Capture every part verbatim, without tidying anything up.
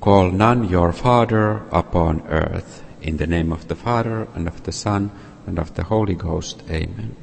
Call none your Father upon earth. In the name of the Father, and of the Son, and of the Holy Ghost. Amen.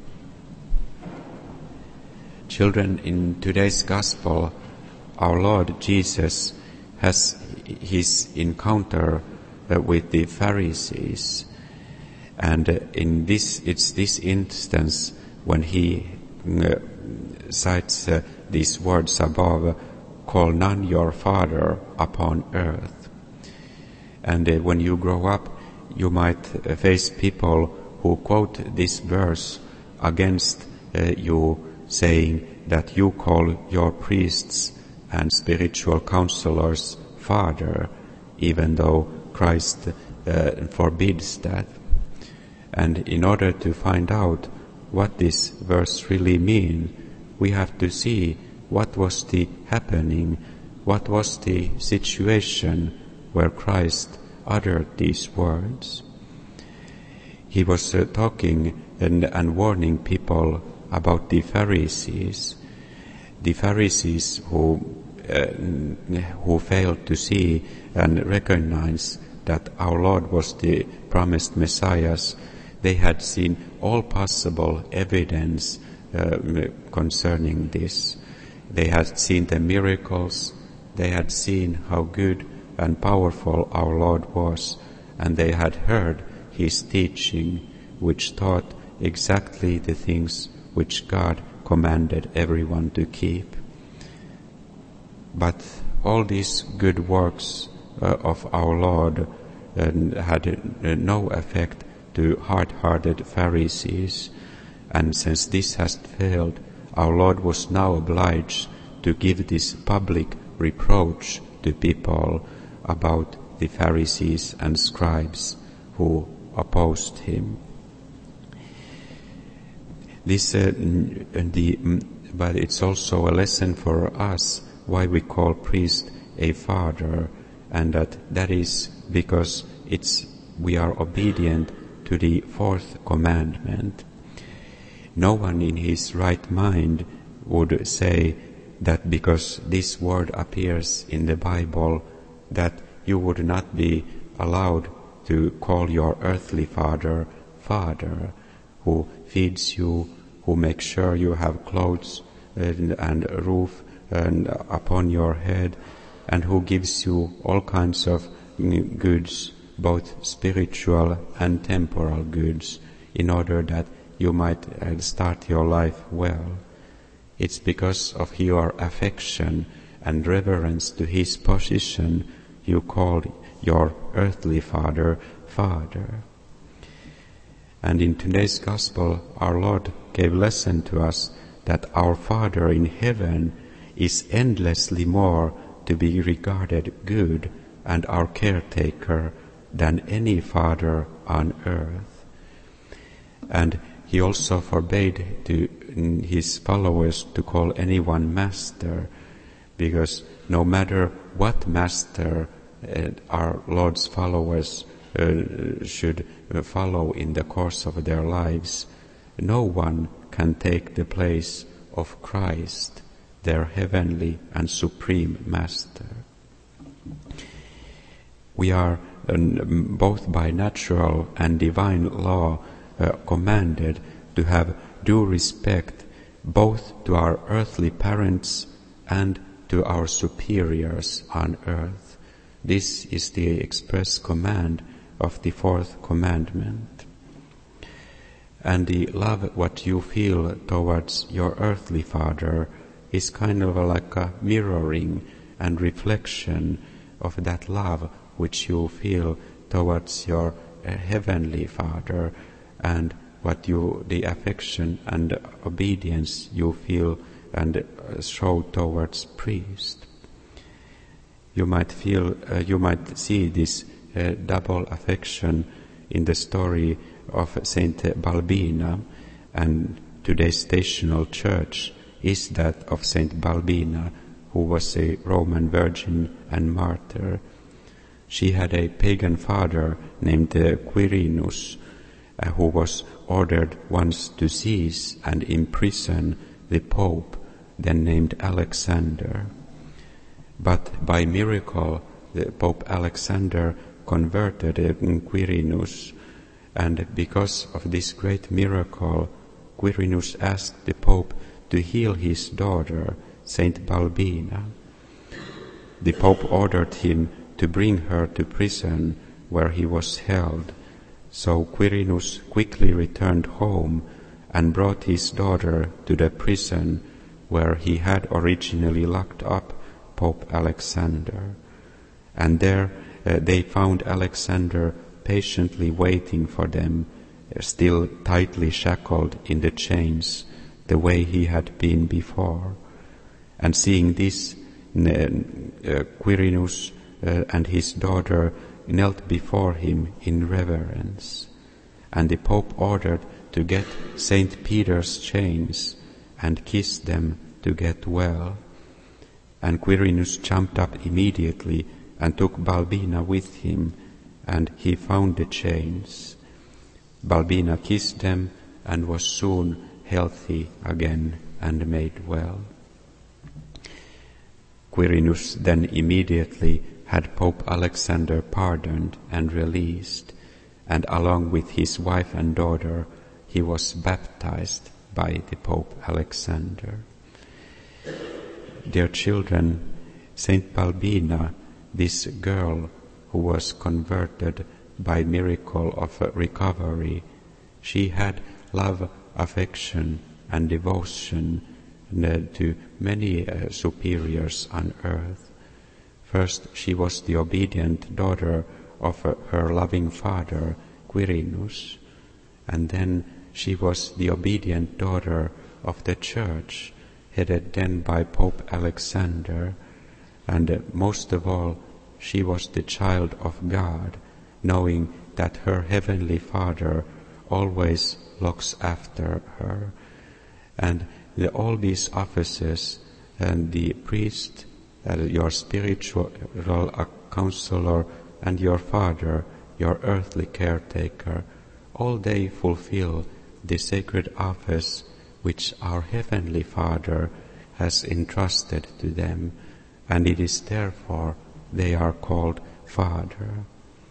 Children, in today's Gospel, our Lord Jesus has his encounter uh, with the Pharisees. And uh, in this, it's this instance when he uh, cites uh, these words above, call none your Father upon earth. And uh, when you grow up, you might uh, face people who quote this verse against uh, you, saying that you call your priests and spiritual counselors Father, even though Christ uh, forbids that. And in order to find out what this verse really means, we have to see what was the happening, what was the situation where Christ uttered these words. He was uh, talking and, and warning people about the Pharisees, the Pharisees who uh, who failed to see and recognize that our Lord was the promised Messiah. They had seen all possible evidence uh, concerning this. They had seen the miracles, they had seen how good and powerful our Lord was, and they had heard his teaching, which taught exactly the things which God commanded everyone to keep. But all these good works uh, of our Lord uh, had uh, no effect to hard-hearted Pharisees, and since this has failed, our Lord was now obliged to give this public reproach to people about the Pharisees and scribes who opposed him. This, uh, the, but it's also a lesson for us why we call priest a father, and that that is because it's we are obedient to the fourth commandment. No one in his right mind would say that because this word appears in the Bible, that you would not be allowed to call your earthly father, Father, who feeds you, who makes sure you have clothes and, and a roof and upon your head, and who gives you all kinds of goods, both spiritual and temporal goods, in order that you might start your life well. It's because of your affection and reverence to his position you call your earthly father, Father. And in today's Gospel, our Lord gave lesson to us that our Father in heaven is endlessly more to be regarded good and our caretaker than any father on earth. And he also forbade to his followers to call anyone master, because no matter what master uh, our Lord's followers uh, should uh, follow in the course of their lives, no one can take the place of Christ, their heavenly and supreme master. We are um, both by natural and divine law uh, commanded to have due respect both to our earthly parents and to our superiors on earth. This is the express command of the fourth commandment. And the love what you feel towards your earthly father is kind of like a mirroring and reflection of that love which you feel towards your uh, heavenly Father, and what you, the affection and obedience you feel and uh, show towards priest. You might feel, uh, you might see this uh, double affection in the story of Saint Balbina, and today's stational church is that of Saint Balbina, who was a Roman virgin and martyr. She had a pagan father named uh, Quirinus, uh, who was ordered once to seize and imprison the Pope, then named Alexander. But by miracle, the Pope Alexander converted Quirinus, and because of this great miracle, Quirinus asked the Pope to heal his daughter, Saint Balbina. The Pope ordered him to bring her to prison where he was held, so Quirinus quickly returned home and brought his daughter to the prison where he had originally locked up Pope Alexander. And there uh, they found Alexander patiently waiting for them, uh, still tightly shackled in the chains, the way he had been before. And seeing this, uh, uh, Quirinus uh, and his daughter knelt before him in reverence. And the Pope ordered to get Saint Peter's chains and kiss them to get well. And Quirinus jumped up immediately and took Balbina with him, and he found the chains. Balbina kissed them and was soon healthy again and made well. Quirinus then immediately had Pope Alexander pardoned and released, and along with his wife and daughter, he was baptized by the Pope Alexander. Dear children, Saint Balbina, this girl who was converted by miracle of recovery, she had love, affection, and devotion to many uh, superiors on earth. First, she was the obedient daughter of uh, her loving father, Quirinus, and then she was the obedient daughter of the Church, headed then by Pope Alexander, and uh, most of all, she was the child of God, knowing that her heavenly Father always looks after her. And the, all these offices, and the priest, uh, your spiritual uh, counselor, and your father, your earthly caretaker, all they fulfill the sacred office which our heavenly Father has entrusted to them, and it is therefore they are called Father.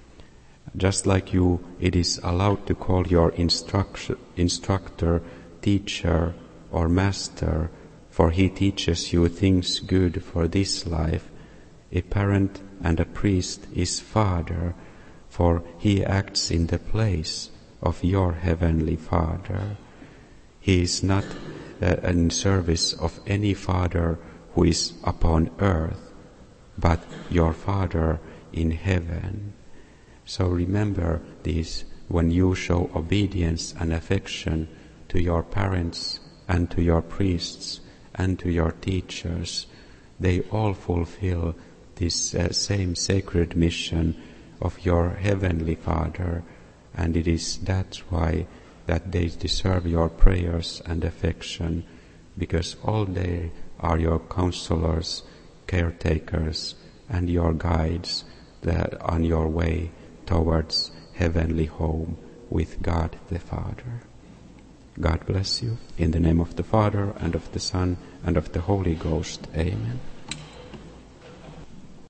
Just like you, it is allowed to call your instruct- instructor, teacher, or master, for he teaches you things good for this life. A parent and a priest is Father, for he acts in the place of your heavenly Father. He is not uh, in service of any father who is upon earth, but your Father in heaven. So remember this when you show obedience and affection to your parents and to your priests and to your teachers. They all fulfill this uh, same sacred mission of your heavenly Father, and it is that's why that they deserve your prayers and affection, because all they are your counselors, caretakers, and your guides that on your way towards heavenly home with God the Father. God bless you. In the name of the Father, and of the Son, and of the Holy Ghost. Amen.